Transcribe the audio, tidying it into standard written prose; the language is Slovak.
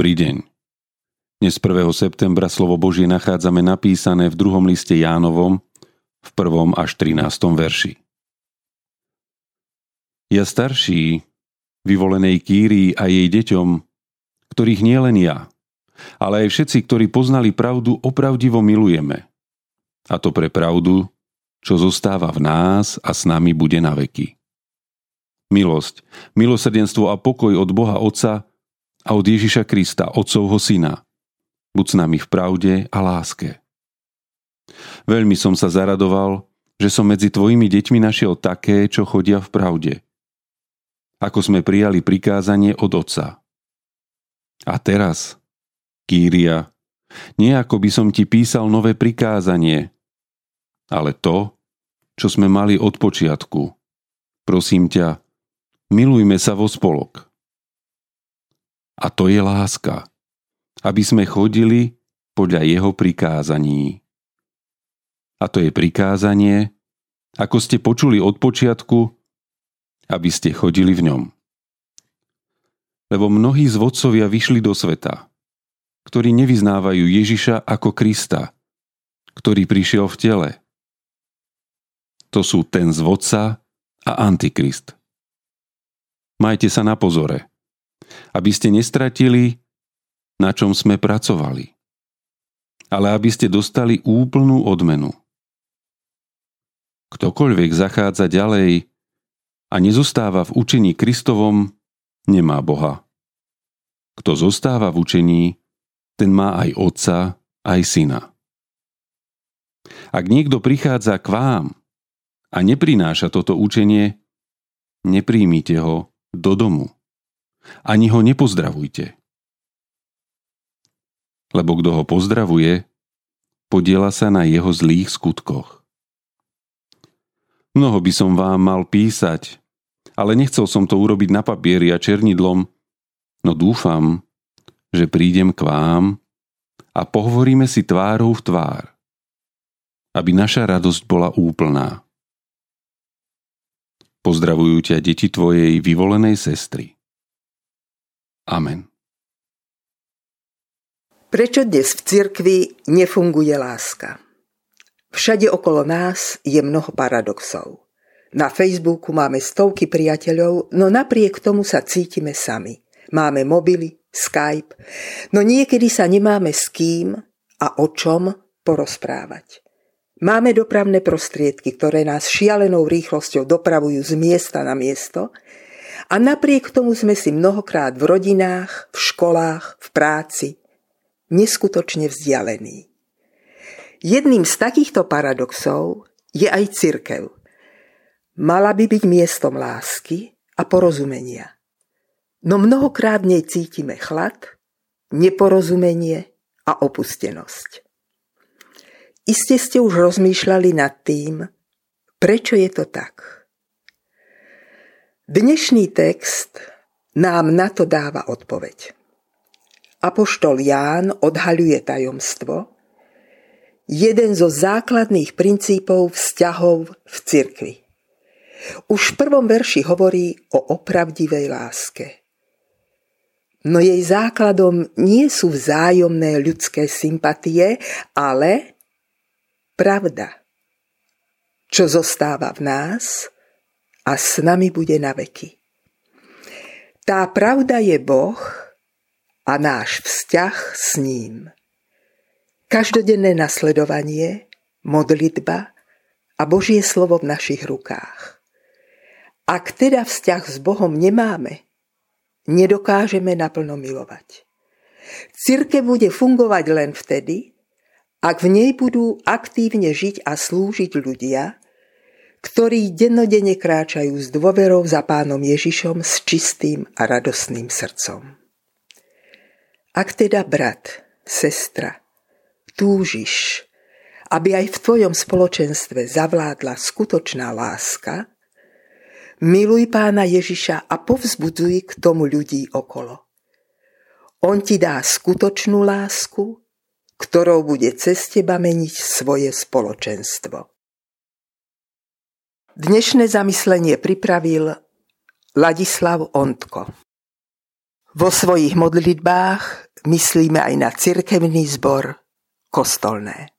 Dobrý deň. Dnes 1. septembra slovo Božie nachádzame napísané v 2. liste Jánovom v 1. až 13. verši. Ja starší, vyvolenej Kýrii a jej deťom, ktorých nie len ja, ale aj všetci, ktorí poznali pravdu, opravdivo milujeme. A to pre pravdu, čo zostáva v nás a s nami bude na veky. Milosť, milosrdenstvo a pokoj od Boha Otca a od Ježiša Krista, Otcovho Syna, buď s nami v pravde a láske. Veľmi som sa zaradoval, že som medzi tvojimi deťmi našiel také, čo chodia v pravde, ako sme prijali prikázanie od Otca. A teraz, Kýria, nie ako by som ti písal nové prikázanie, ale to, čo sme mali od počiatku. Prosím ťa, milujme sa vo spolok. A to je láska, aby sme chodili podľa jeho prikázaní. A to je prikázanie, ako ste počuli od počiatku, aby ste chodili v ňom. Lebo mnohí z vodcovia vyšli do sveta, ktorí nevyznávajú Ježiša ako Krista, ktorý prišiel v tele. To sú ten z vodca a Antikrist. Majte sa na pozore, aby ste nestratili, na čom sme pracovali, ale aby ste dostali úplnú odmenu. Ktokoľvek zachádza ďalej a nezostáva v učení Kristovom, nemá Boha. Kto zostáva v učení, ten má aj Otca, aj Syna. Ak niekto prichádza k vám a neprináša toto učenie, nepríjmite ho do domu. Ani ho nepozdravujte. Lebo kto ho pozdravuje, podieľa sa na jeho zlých skutkoch. Mnoho by som vám mal písať, ale nechcel som to urobiť na papieri a černidlom, no dúfam, že prídem k vám a pohovoríme si tvárou v tvár, aby naša radosť bola úplná. Pozdravujú ťa deti tvojej vyvolenej sestry. Amen. Prečo dnes v cirkvi nefunguje láska? Všade okolo nás je mnoho paradoxov. Na Facebooku máme stovky priateľov, no napriek tomu sa cítime sami. Máme mobily, Skype, no niekedy sa nemáme s kým a o čom porozprávať. Máme dopravné prostriedky, ktoré nás šialenou rýchlosťou dopravujú z miesta na miesto, a napriek tomu sme si mnohokrát v rodinách, v školách, v práci neskutočne vzdialení. Jedným z takýchto paradoxov je aj cirkev. Mala by byť miestom lásky a porozumenia. No mnohokrát v nej cítime chlad, neporozumenie a opustenosť. Iste ste už rozmýšľali nad tým, prečo je to tak. Dnešný text nám na to dáva odpoveď. Apoštol Ján odhaľuje tajomstvo, jeden zo základných princípov vzťahov v cirkvi. Už v 1. verši hovorí o opravdivej láske. No jej základom nie sú vzájomné ľudské sympatie, ale pravda, čo zostáva v nás a s nami bude na veky. Tá pravda je Boh a náš vzťah s ním. Každodenné nasledovanie, modlitba a Božie slovo v našich rukách. Ak teda vzťah s Bohom nemáme, nedokážeme naplno milovať. Cirkev bude fungovať len vtedy, ak v nej budú aktívne žiť a slúžiť ľudia, ktorí dennodenne kráčajú s dôverou za Pánom Ježišom s čistým a radosným srdcom. Ak teda, brat, sestra, túžiš, aby aj v tvojom spoločenstve zavládla skutočná láska, miluj Pána Ježiša a povzbudzuj k tomu ľudí okolo. On ti dá skutočnú lásku, ktorou bude cez teba meniť svoje spoločenstvo. Dnešné zamyslenie pripravil Ladislav Ondko. Vo svojich modlitbách myslíme aj na cirkevný zbor Kostolné.